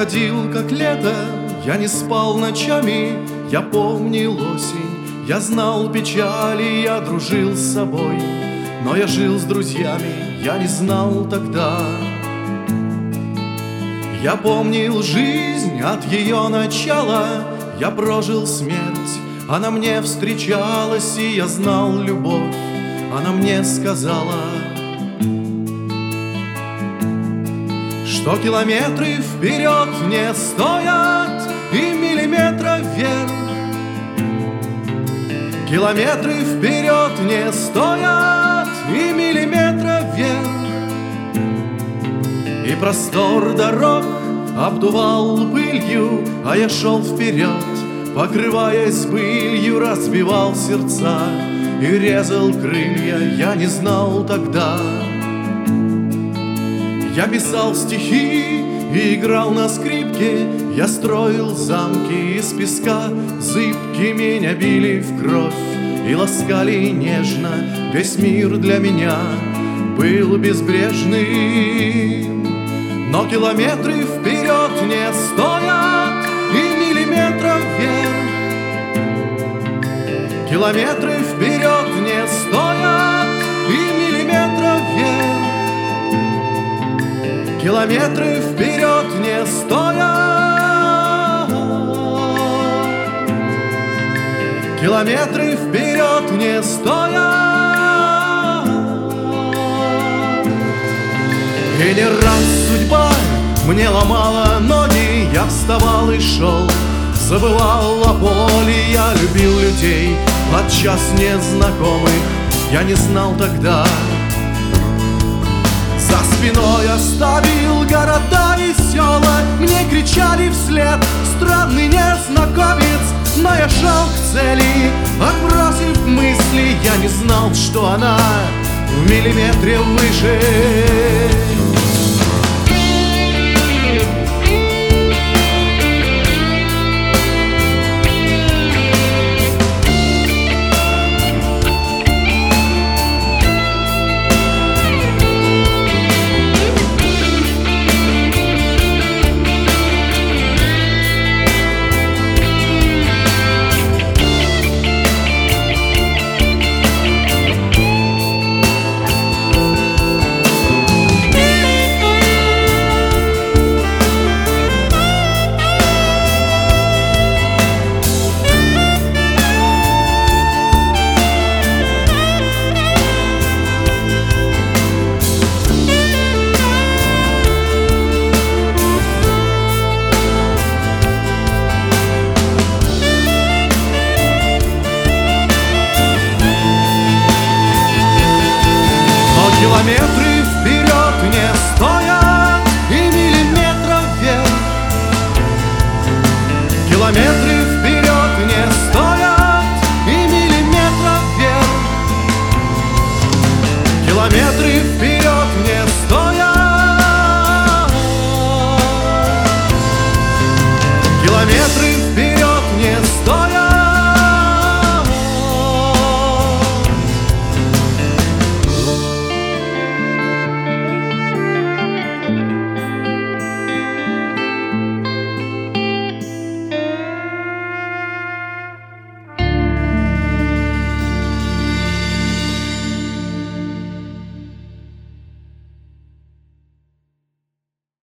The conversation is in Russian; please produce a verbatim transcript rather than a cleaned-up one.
уходил, как лето, я не спал ночами, я помнил осень, я знал печали, я дружил с собой. Но я жил с друзьями, я не знал тогда. Я помнил жизнь от ее начала, я прожил смерть, она мне встречалась, и я знал любовь, она мне сказала, что километры вперед не стоят и миллиметра вверх. Километры вперед не стоят и миллиметра вверх. И простор дорог обдувал пылью, а я шел вперед, покрываясь пылью, разбивал сердца и резал крылья, я не знал тогда. Я писал стихи и играл на скрипке, я строил замки из песка, зыбки меня били в кровь и ласкали нежно. Весь мир для меня был безбрежным. Но километры вперед не стоят и миллиметра вверх. Километры вперед не стоят и миллиметра вверх. Километры вперед не стоят. Километры вперед не стоят. И не раз судьба мне ломала ноги, я вставал и шел, забывал о боли, я любил людей, подчас незнакомых, я не знал тогда. За спиной оставил города и села, мне кричали вслед странный незнакомец, но я шел к цели, отбросив мысли, я не знал, что она в миллиметре выше.